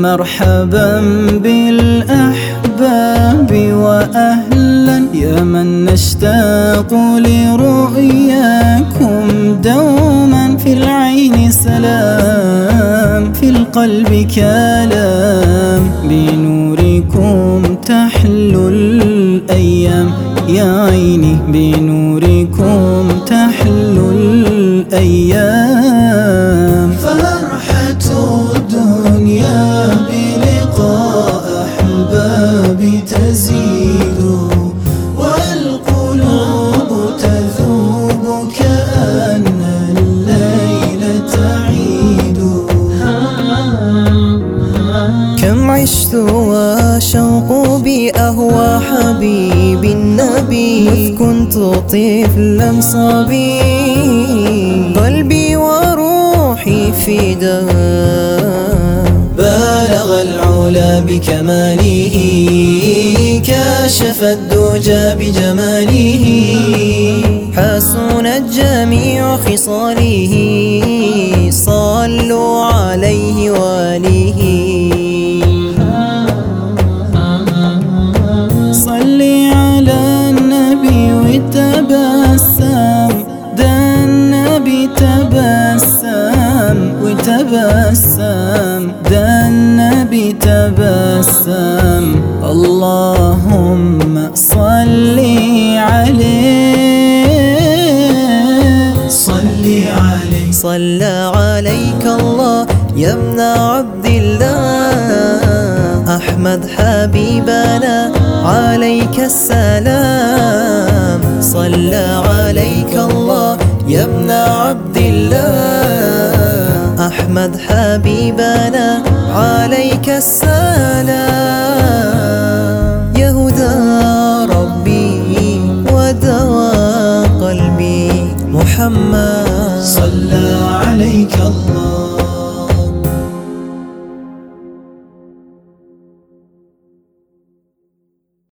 مرحبا بالأحباب وأهلا، يا من نشتاق لرؤياكم دوما. في العين سلام، في القلب كلام، بنوركم تحلو الأيام. يا عيني بنوركم تحلو الأيام. فرحة الدنيا بلقاء أحباب تزيد، والقلوب تذوب كأن الليل تعيد. كم عشت وشوق بأهوى حبيب النبي، إذ كنت طفلا صبي، قلبي وروحي فداء. بالغ العلا بكماله، كاشف الدجى بجماله، حسنت جميع خصاله، صلوا عليه وآله. صلي على النبي وتبسم، ده النبي تبسم وتبسم، ده النبي تبسم. اللهم صلي عليه، صلي عليه. صلى عليك الله يا ابن عبد الله، أحمد حبيبنا عليك السلام. صلى عليك الله يا ابن عبد الله، أحمد حبيبنا عليك السلام. يا هدى ربي ودواء قلبي محمد، صلى عليك الله.